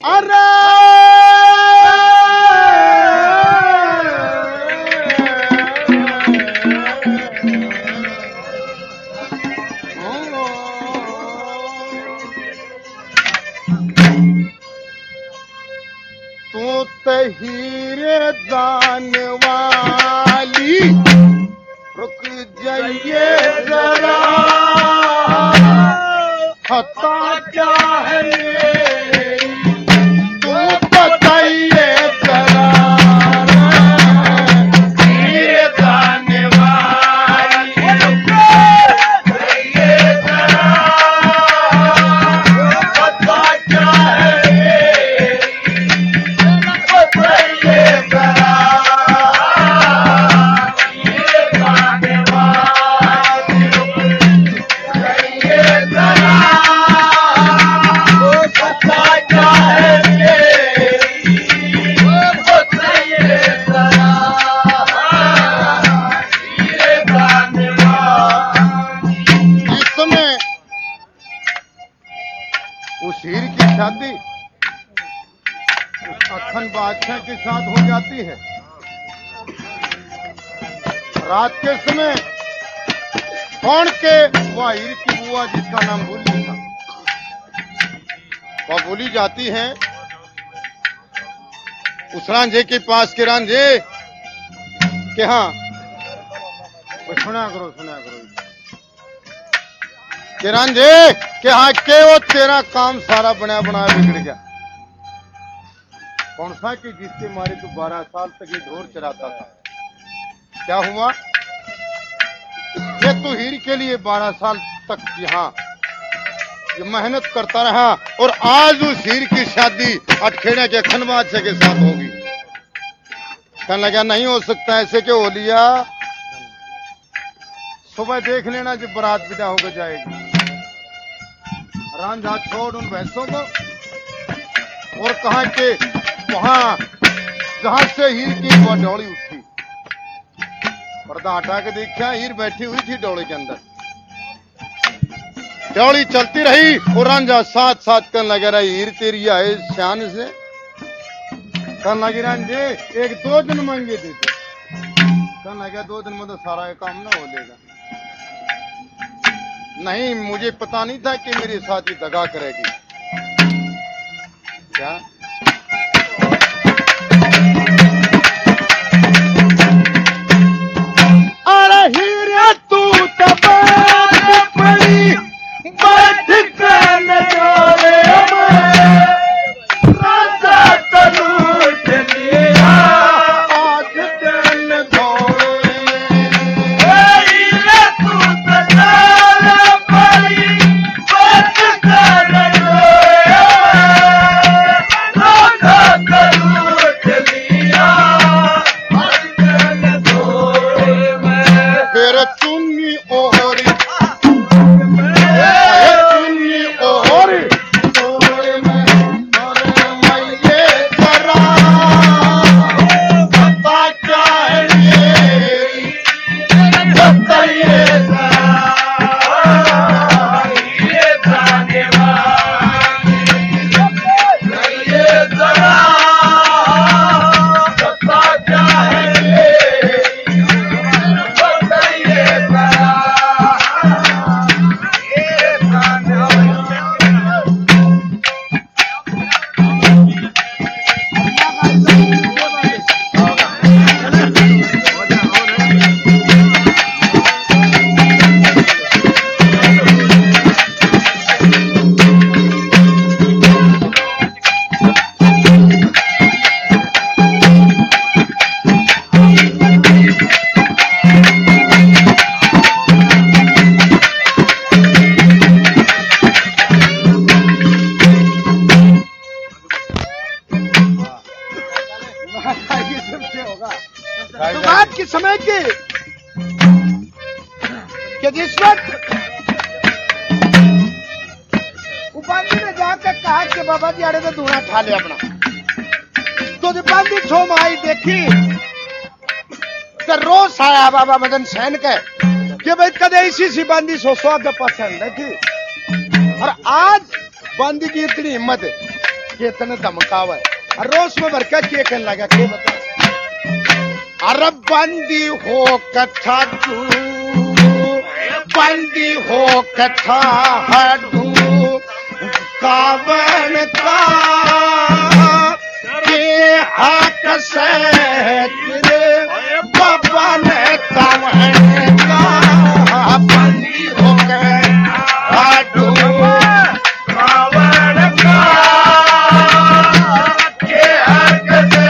अरे तू तो हीरे दान वाली रुक जाइए जरा खता क्या है तू बताइए जरा हीरे दान वाली रुक जाइए जरा खता क्या है उस हीर की शादी अखन बादशाह के साथ हो जाती है। रात के समय कौन के वह हीर की बुआ जिसका नाम भूली था वह भूली जाती है उस रांझे के पास के रांझे के हाँ सुना करो के रांझे के हाँ के वो तेरा काम सारा बना बिगड़ गया। कौन सा कि जिसके मारे तू 12 साल तक ये ढोर चराता था। क्या हुआ ये तू हीर के लिए 12 साल तक यहाँ ये मेहनत करता रहा और आज उस हीर की शादी अटखेड़े के खन बादशाह के साथ होगी। कहने लगा नहीं हो सकता ऐसे क्यों हो लिया। सुबह देख लेना जब बारात विदा होकर जाएगी। रांझा छोड़ उन भैंसों को और कहा कि वहां जहां से हीर की वह डोली उठी पर्दा हटा के देखा हीर बैठी हुई थी डोली के अंदर। डोली चलती रही और रांझा साथ साथ करने लगा रहा हीर तेरी आए शान से कहने लगी रांझे 1-2 दिन मांगे दे दे। कहने लगा 2 दिन में तो सारा ये काम ना हो लेगा। नहीं मुझे पता नहीं था कि मेरे साथ ही दगा करेगी। क्या अरे हीरे तू तबाह पड़ी बैठ कर नजारे राजा तनु चलिया आज दिन धोरे हीरे तू तबाह पड़ी बैठ कर नजारे राजा तनु चलिया आज दिन धोरे फिर चुन्नी ओहरी तो बात किस समय की कि जिस वक्त उपाधि ने जाकर कहा कि बाबा जी अरे तो दूना खा ले अपना तो जब बांधी छो माई देखी तो रोज आया बाबा मदन सैन के कि भाई कदे इसी सी बांधी सो स्वाद पसंद है थी और आज बांधी की इतनी हिम्मत है खेतन धमकावे रोस में भर के कहने लगा के बता अरे बंदी हो कथा तू बंदी हो कथा हडू कावन का के हाथ से तेरे बाबा ने कावन का बंदी हो गए हडू कावन का के हाथ से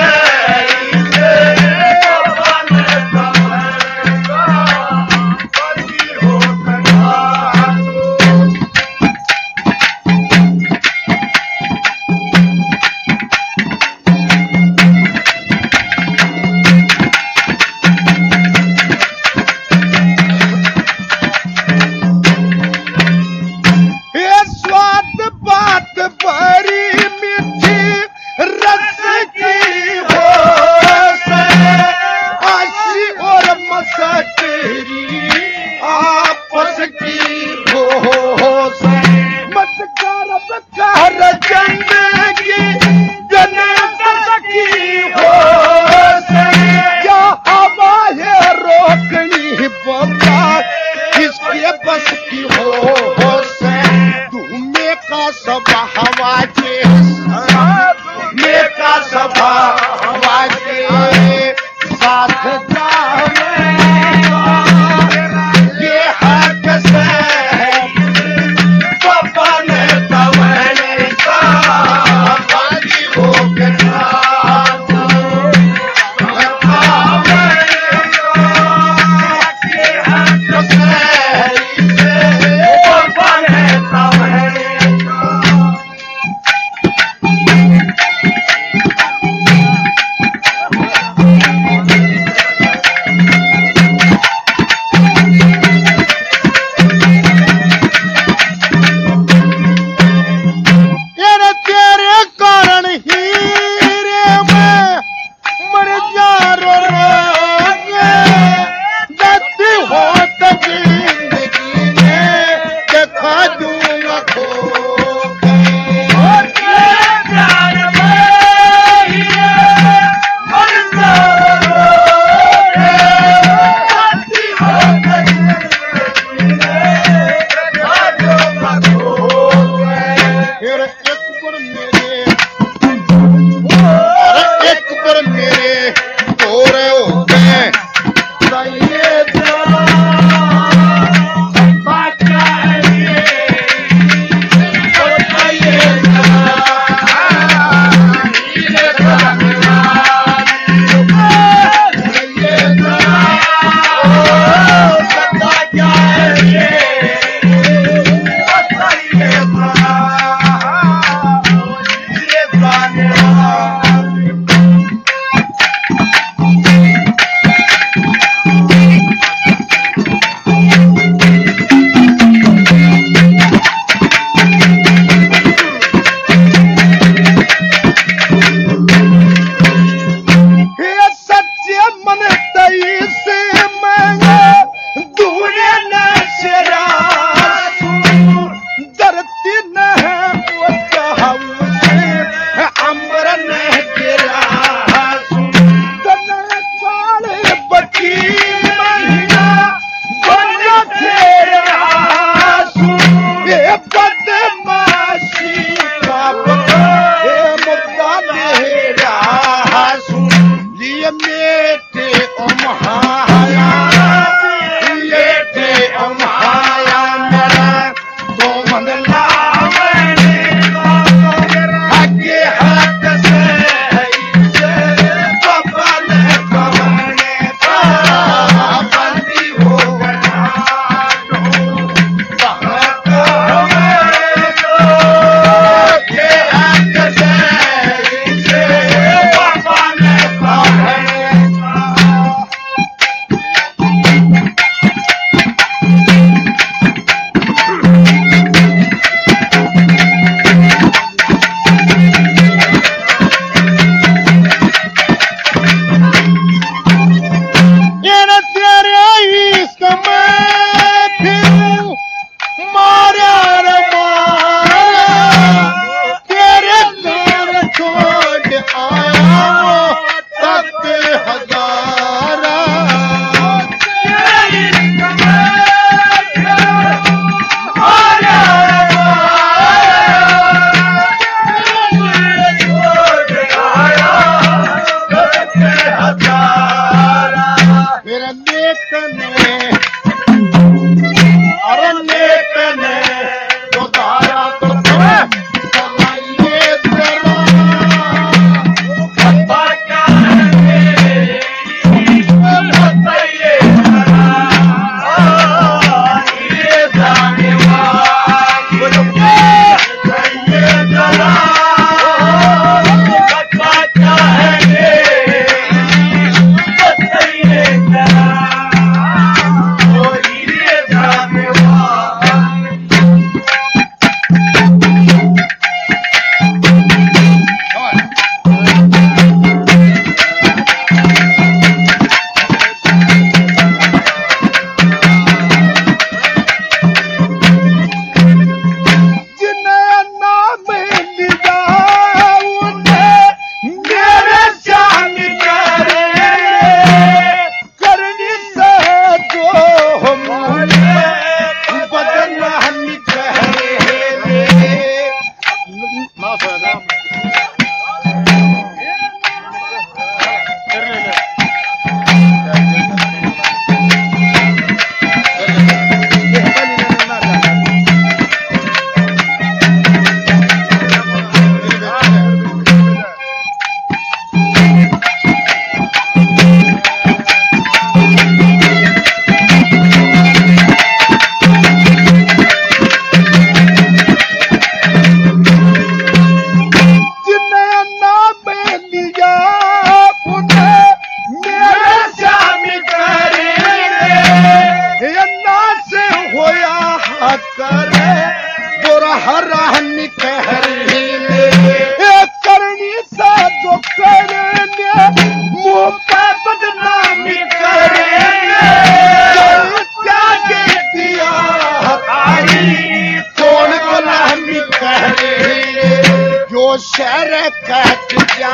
कट जा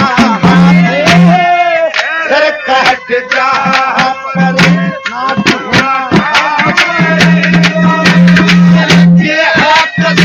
सर कट जा पर नाथ ये आपस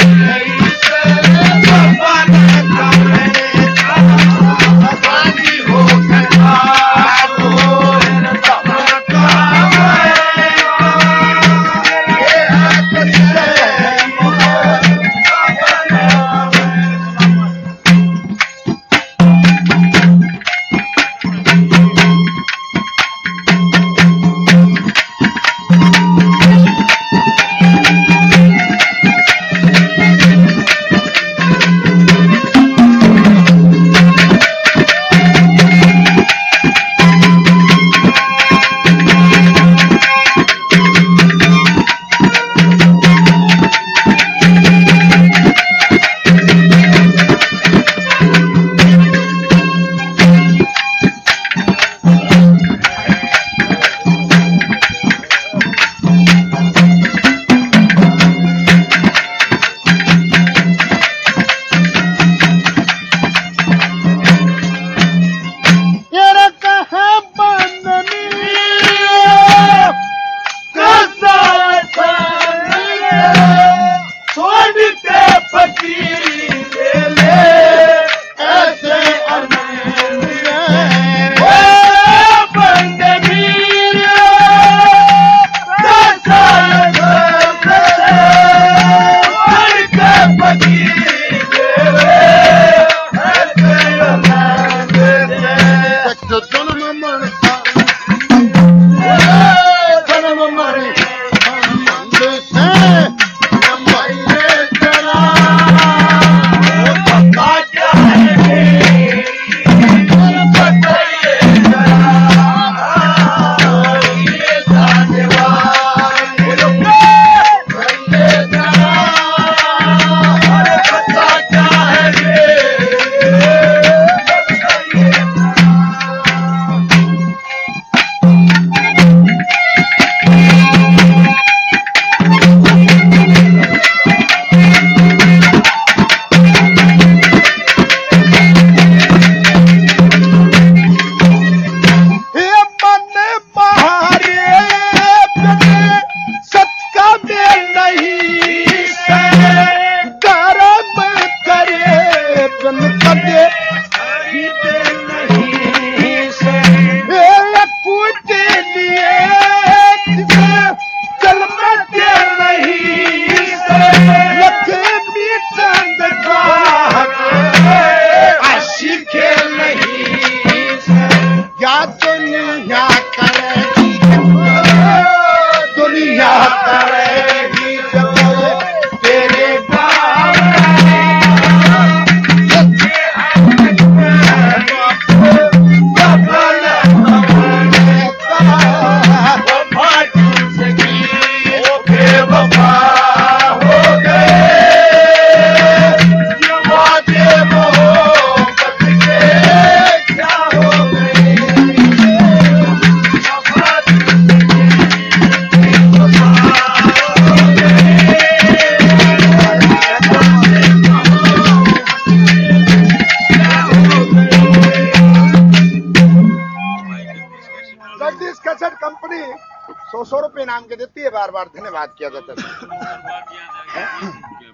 कंपनी 100 रुपए नाम के देती है, बार बार धन्यवाद किया जाता है।